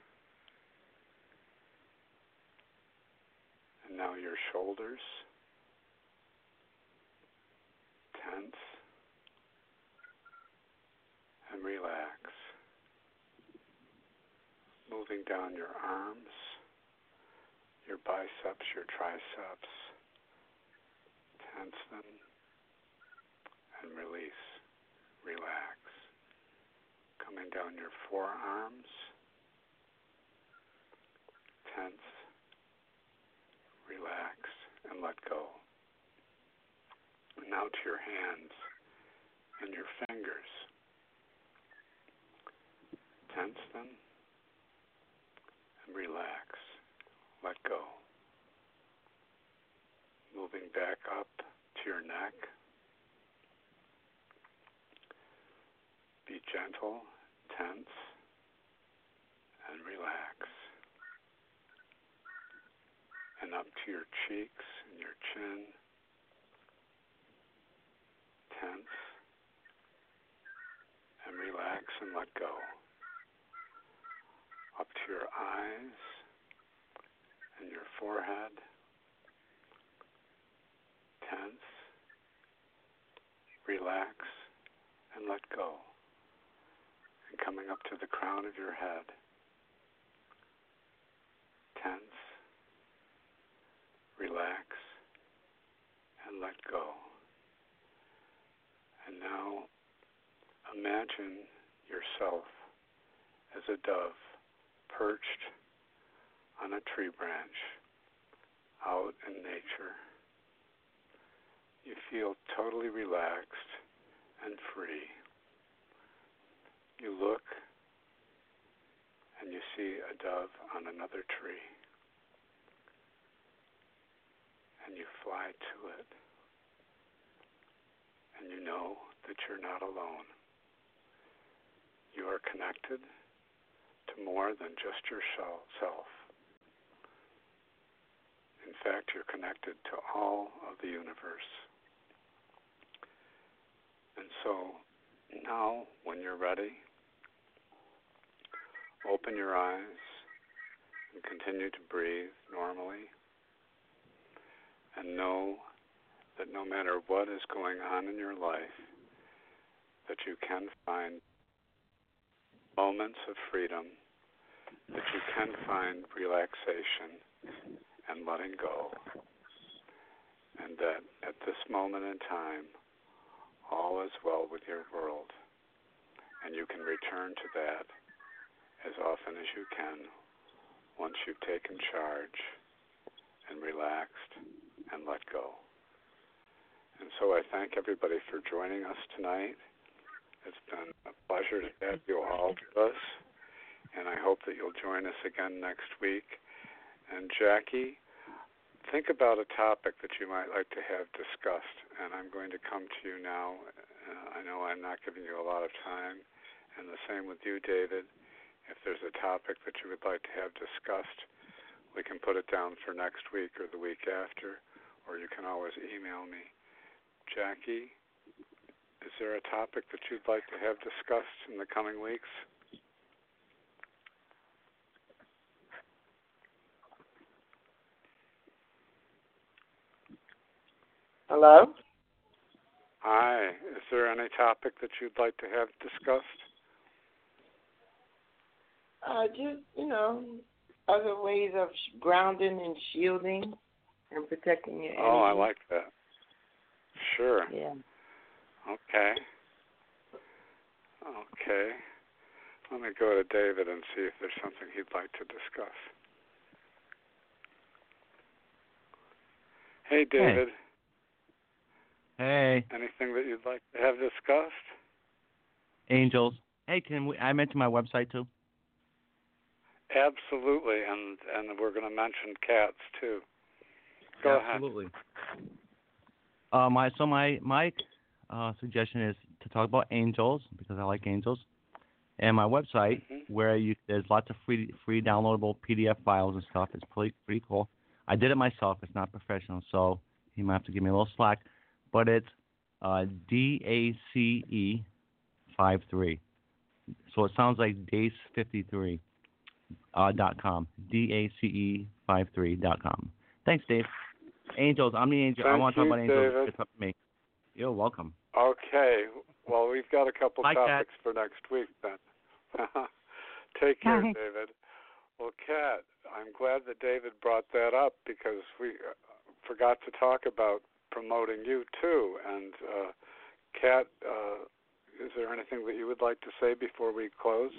And now your shoulders, tense and relax. Moving down your arms, your biceps, your triceps, tense them and release, relax. Coming down your forearms, tense, relax, and let go. And now to your hands and your fingers. Tense them and relax, let go. Moving back up to your neck. Be gentle, tense, and relax. And up to your cheeks and your chin. Tense and relax and let go. Up to your eyes and your forehead. Tense, relax, and let go. And coming up to the crown of your head. Tense, relax, and let go. And now imagine yourself as a dove perched on a tree branch out in nature. You feel totally relaxed and free. You look and you see a dove on another tree. And you fly to it. And you know that you're not alone. You are connected to more than just yourself. In fact, you're connected to all of the universe. And so now, when you're ready, open your eyes and continue to breathe normally. And know that no matter what is going on in your life, that you can find moments of freedom, that you can find relaxation and letting go, and that at this moment in time, all is well with your world, and you can return to that as often as you can once you've taken charge and relaxed and let go. And so I thank everybody for joining us tonight. It's been a pleasure to have you all with us, and I hope that you'll join us again next week. And Jackie, think about a topic that you might like to have discussed, and I'm going to come to you now. Uh, I know I'm not giving you a lot of time, and the same with you, David. If there's a topic that you would like to have discussed, we can put it down for next week or the week after, or you can always email me. Jackie, is there a topic that you'd like to have discussed in the coming weeks? Hello? Hi. Is there any topic that you'd like to have discussed? Uh, just, you know, other ways of sh- grounding and shielding and protecting your energy. Oh, I like that. Sure. Yeah. Okay. Okay. Let me go to David and see if there's something he'd like to discuss. Hey, David. Hey. Anything that you'd like to have discussed? Angels. Hey, can we? I mentioned my website too. Absolutely, and and we're going to mention cats too. Go Absolutely. ahead. Absolutely. Uh, my so my my uh, suggestion is to talk about angels because I like angels, and my website Mm-hmm. where you there's lots of free free downloadable P D F files and stuff. It's pretty pretty cool. I did it myself. It's not professional, so you might have to give me a little slack. But it's uh, D A C E five three. So it sounds like Dace fifty-three uh, dot com. D A C E five three dot com. Thanks, Dave. Angels. I'm the angel. Thank I want to talk you, about angels. David. It's up to me. You're welcome. Okay. Well, we've got a couple Bye, topics Kat. for next week then. Take care, Bye. David. Well, Kat, I'm glad that David brought that up because we uh, forgot to talk about promoting you too. And uh, Kat, uh, is there anything that you would like to say before we close?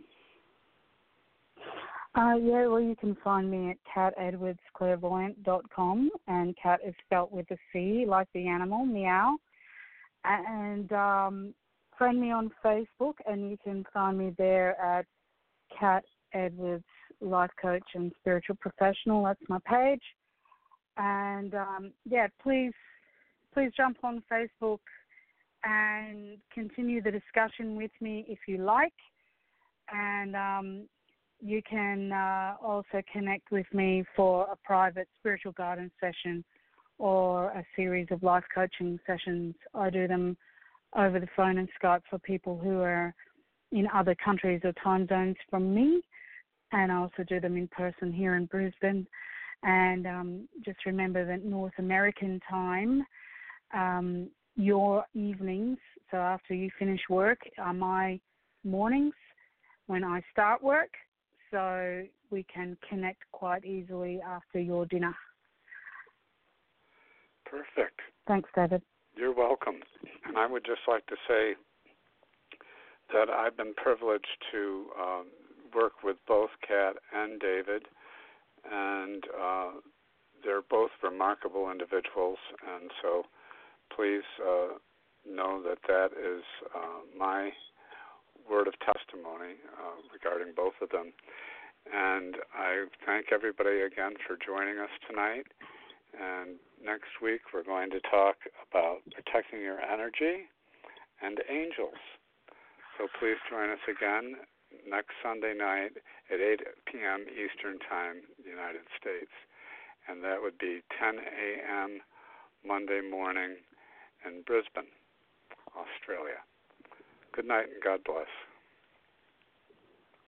Uh, yeah, well, you can find me at cat edwards clairvoyant dot com, and cat is spelt with a C, like the animal, meow. And um, friend me on Facebook, and you can find me there at Cat Edwards Life Coach and Spiritual Professional. That's my page. And um, yeah, please, please jump on Facebook and continue the discussion with me if you like. And um, you can uh, also connect with me for a private spiritual guidance session or a series of life coaching sessions. I do them over the phone and Skype for people who are in other countries or time zones from me, and I also do them in person here in Brisbane. And um, just remember that North American time, um, your evenings, so after you finish work, are my mornings when I start work, so we can connect quite easily after your dinner. Perfect. Thanks, David. You're welcome. And I would just like to say that I've been privileged to um, work with both Kat and David, and uh, they're both remarkable individuals, and so please uh, know that that is uh, my word of testimony uh, regarding both of them. And I thank everybody again for joining us tonight. And next week we're going to talk about protecting your energy and angels. So please join us again next Sunday night at eight p.m. Eastern Time, United States. And that would be ten a.m. Monday morning in Brisbane, Australia. Good night and God bless.